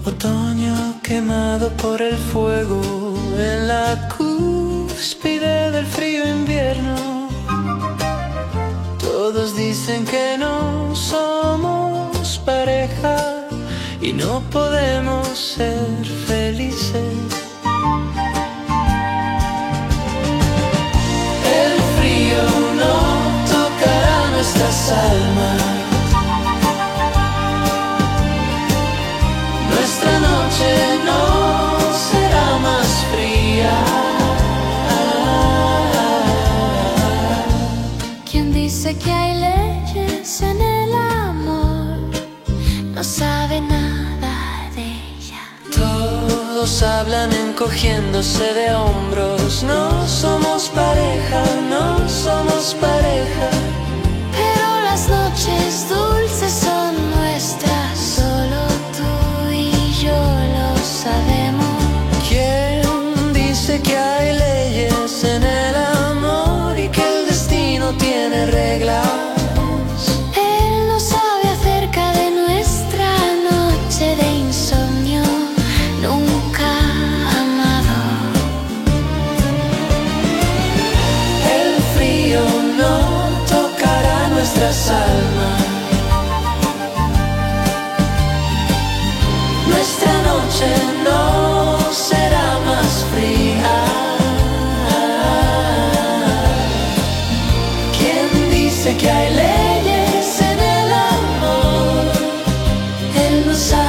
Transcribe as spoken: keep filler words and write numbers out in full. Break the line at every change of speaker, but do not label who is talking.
Otoño quemado por el fuego, en la cúspide del frío invierno. Todos dicen que no somos pareja y no podemos ser felices. El frío no tocará nuestras almas. Nuestra noche no será más fría.
Quien dice que hay leyes en el amor no sabe nada de ella.
Todos hablan encogiéndose de hombros. No somos pareja, no somos pareja.
Pero las noches dulces son nuestras, solo tú y yo lo sabemos.
¿Quién dice que hay leyes en el amor y que el destino tiene reglas?
Él no sabe acerca de nuestra noche de insomnio, nunca amado.
El frío no tocará nuestras almas. Nuestra noche no será más fría. ¿Quién dice que hay leyes en el amor? Él no sabe